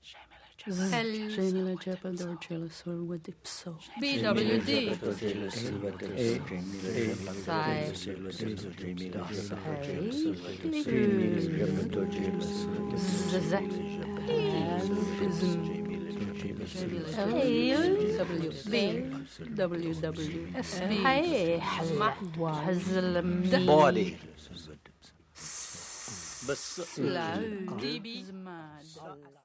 Jamila Jabba Dorjela Surwa Dipso BWD body DB